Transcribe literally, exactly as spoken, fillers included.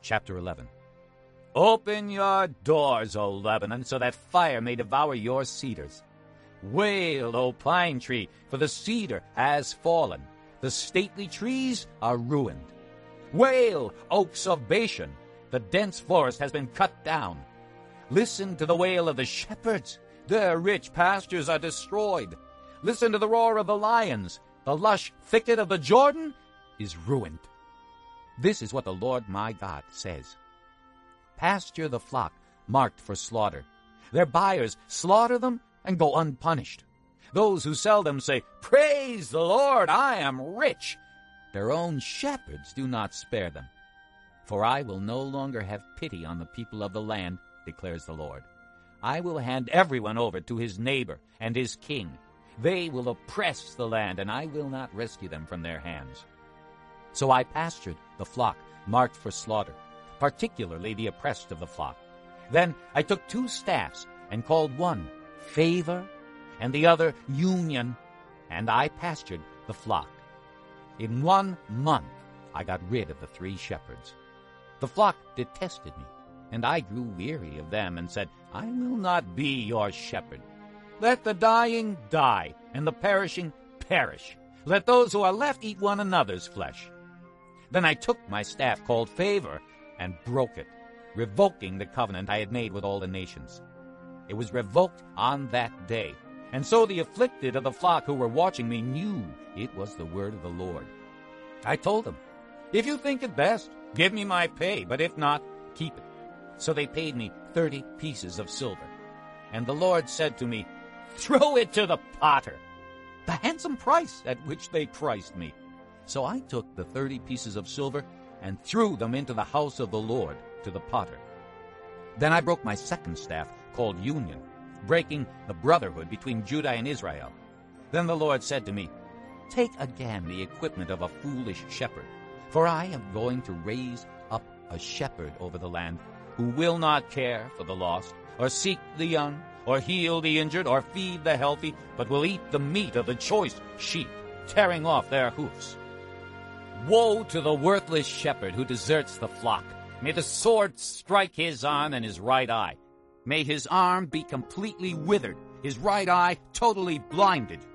Chapter eleven. Open your doors, O Lebanon, so that fire may devour your cedars. Wail, O pine tree, for the cedar has fallen. The stately trees are ruined. Wail, oaks of Bashan, the dense forest has been cut down. Listen to the wail of the shepherds. Their rich pastures are destroyed. Listen to the roar of the lions. The lush thicket of the Jordan is ruined. This is what the Lord my God says. Pasture the flock marked for slaughter. Their buyers slaughter them and go unpunished. Those who sell them say, "Praise the Lord, I am rich." Their own shepherds do not spare them. For I will no longer have pity on the people of the land, declares the Lord. I will hand everyone over to his neighbor and his king. They will oppress the land, and I will not rescue them from their hands. So I pastured the flock marked for slaughter, particularly the oppressed of the flock. Then I took two staffs and called one Favor and the other Union, and I pastured the flock. In one month I got rid of the three shepherds. The flock detested me, and I grew weary of them and said, I will not be your shepherd. Let the dying die, and the perishing perish. Let those who are left eat one another's flesh. Then I took my staff called Favor and broke it, revoking the covenant I had made with all the nations. It was revoked on that day, and so the afflicted of the flock who were watching me knew it was the word of the Lord. I told them, if you think it best, give me my pay, but if not, keep it. So they paid me thirty pieces of silver. And the Lord said to me, throw it to the potter, the handsome price at which they priced me. So I took the thirty pieces of silver and threw them into the house of the Lord to the potter. Then I broke my second staff, called Union, breaking the brotherhood between Judah and Israel. Then the Lord said to me, take again the equipment of a foolish shepherd, for I am going to raise up a shepherd over the land who will not care for the lost, or seek the young, or heal the injured, or feed the healthy, but will eat the meat of the choice sheep, tearing off their hoofs. Woe to the worthless shepherd who deserts the flock. May the sword strike his arm and his right eye. May his arm be completely withered, his right eye totally blinded.